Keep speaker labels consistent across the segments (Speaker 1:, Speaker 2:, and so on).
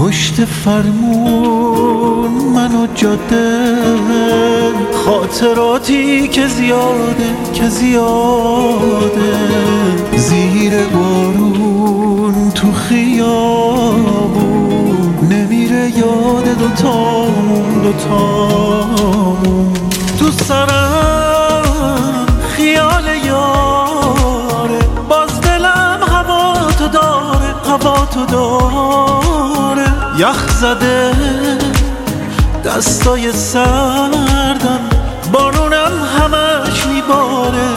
Speaker 1: پشت فرمون منو جاده، خاطراتی که زیاده زیر بارون تو خیابون، نمیره یاد دوتامون تو سرم خیال یاره، باز دلم هوا تو داره یخ زده دستای سردم، بارونم همش میباره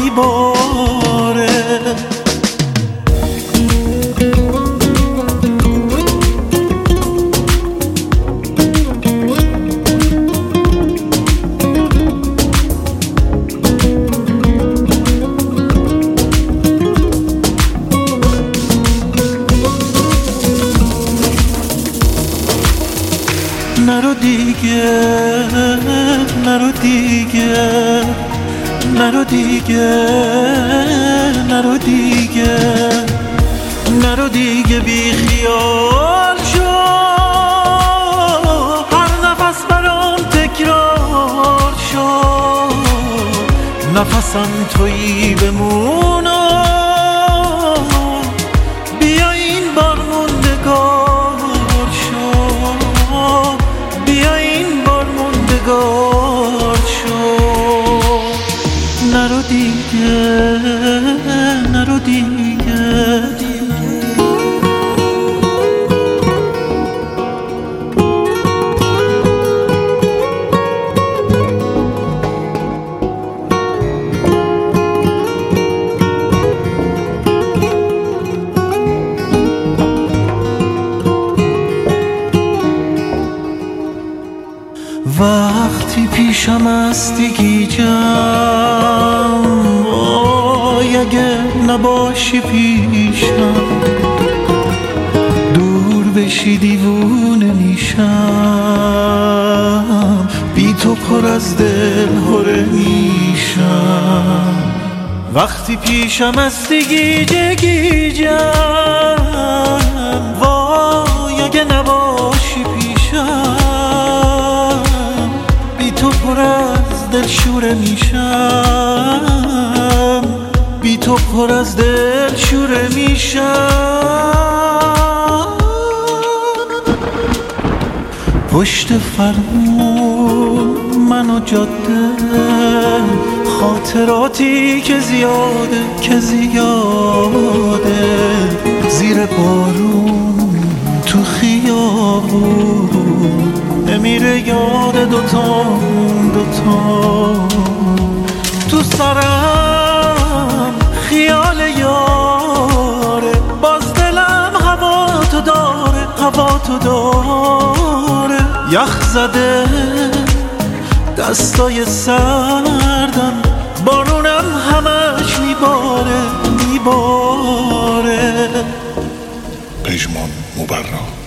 Speaker 1: نرو دیگه بی خیال شو، هر نفس برام تکرار شو، نفسم تویی بمونو، بیا این بار موندگار شو، بیا این بار موندگار شو. نرو دیگه وقتی پیشم هستی گیجم، وای اگه نباشی پیشم، دور بشی دیوونه میشم، بی تو پر از دل هره میشم. وقتی پیشم هستی گیجم، وای اگه نباشی پیشم، تو پر از دل شوره میشم، بی تو پر از دل شوره میشم. پشت فرمون منو جاده، خاطراتی که زیاده زیر بارون تو خیابون، نمیره یاد دوتامون تو سرم خیال یاره، باز دلم هوا تو داره یخ زده دستای سردم، بارونم همش میباره.
Speaker 2: پژمان مبرا